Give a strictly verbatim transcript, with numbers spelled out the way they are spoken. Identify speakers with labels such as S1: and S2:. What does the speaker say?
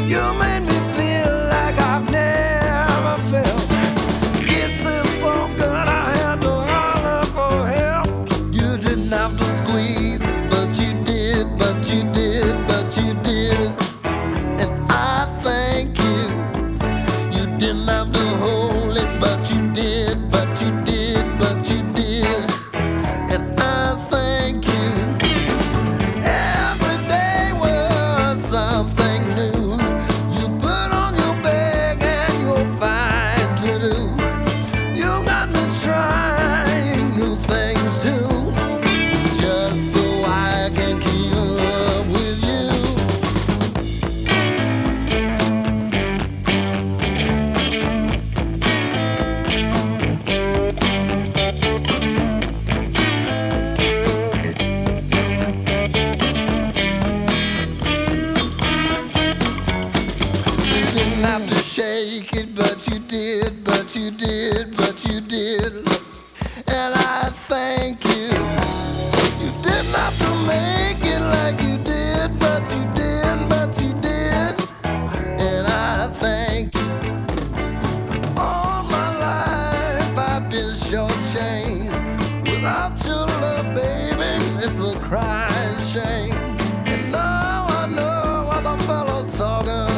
S1: You made me feel like I've never felt. Kisses so good I had to holler for help. You didn't have to squeeze, but you did, but you did, but you did. And I thank you. You didn't have to hold it, but you did, but you did, but you did. And I thank you. Every day was something new. You put on your bag and you're fine to do. You got me trying new things too, just so I can keep up with you. You didn't have to shake it, but you did, but you did, but you did. And I thank you. You didn't have to make it like you did, but you did, but you did. And I thank you. All my life I've been shortchanged. Without your love, baby, it's a crying shame. And now I know what the fellow's talking